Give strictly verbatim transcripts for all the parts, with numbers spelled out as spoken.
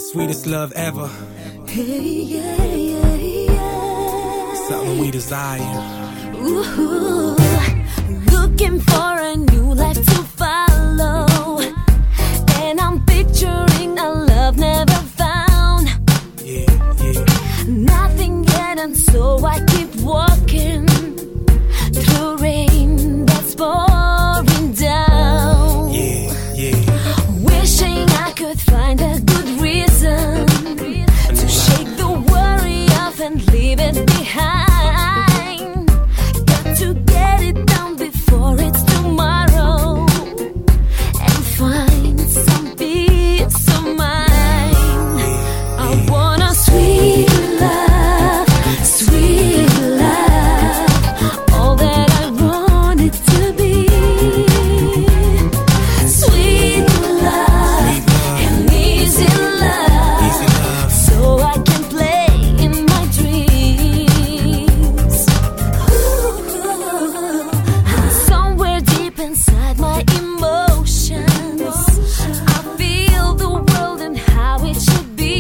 Sweetest love ever. Hey, yeah, yeah, yeah. Something we desire. Ooh, looking for a new life to follow, and I'm picturing a love never found. Yeah, yeah. Nothing yet, and so I keep walking through rain that's pouring down. Yeah, yeah. Wishing I could find a good reason to shake the worry off and leave it behind. Got to get it done before it's tomorrow and find some peace of mind. I want a sweet love, sweet love, all that I want it to be. Sweet love and easy love, so I can play in my dreams. Ooh, somewhere deep inside my emotions, I feel the world and how it should be.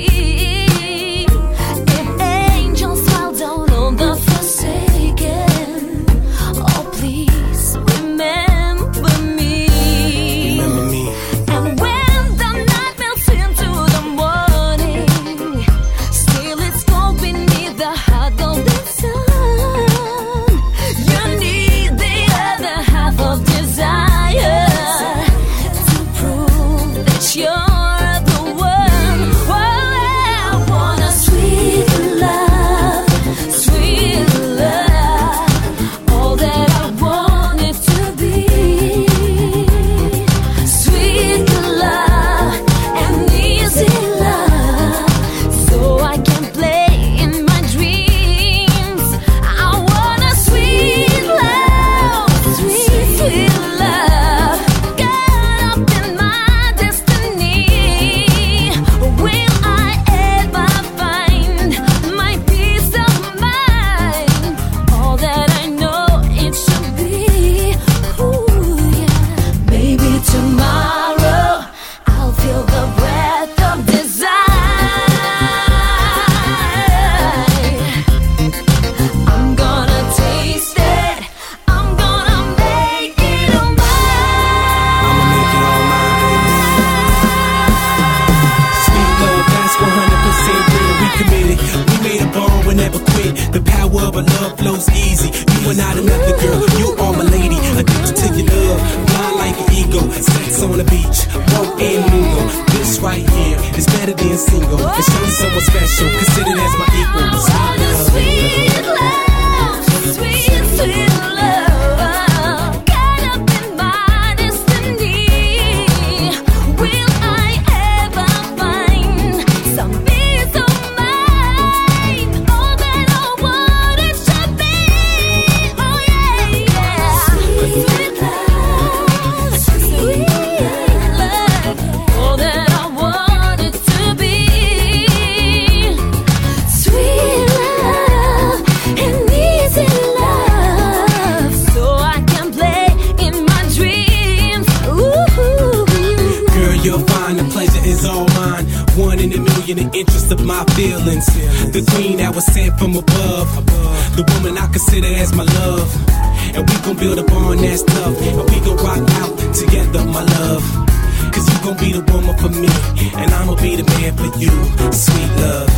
If angels smile down on the forsaken, oh please remember me. Remember me. And when the night melts into the morning, still it's cold beneath the hot golden sun. You need the other half of desire to prove that you're the one. Well, I want a sweet love, sweet love, all that I want it to be. Sweet love and easy love, so I can play in my dreams. I want a sweet love, sweet, sweet love, caught up in my destiny. Will I ever find my peace of mind? All that I know it should be. Ooh, yeah. Maybe tomorrow I'll feel the breath of desire. I'm gonna taste it. I'm gonna make it all I'ma make it all mine, baby. Sweet love, that's one hundred percent real. We committed. We made a bond, we'll never quit. The power of our love flows easy. You are not another girl. You are my lady. Addicted to your love. Blind like an ego. Sex on the beach. Walk and mingle. This right here is better than single. And show you someone special. Considered as my equal. I want a sweet love, sweet, sweet love, caught up in my destiny. Will I ever find some peace of mind? All that I want it to be. Oh yeah, yeah. Sweet love, sweet love, all that I want it to be. Sweet love and easy love, so I can play in my dreams. Ooh. Girl, you'll find the pleasure is all mine. One in a million, the interest of my feelings. The queen that was sent from above. The woman I consider as my love. And we gon' build a bond that's tough. And we gon' rock out together, my love. Cause you gon' be the woman for me. And I'ma be the man for you. Sweet love.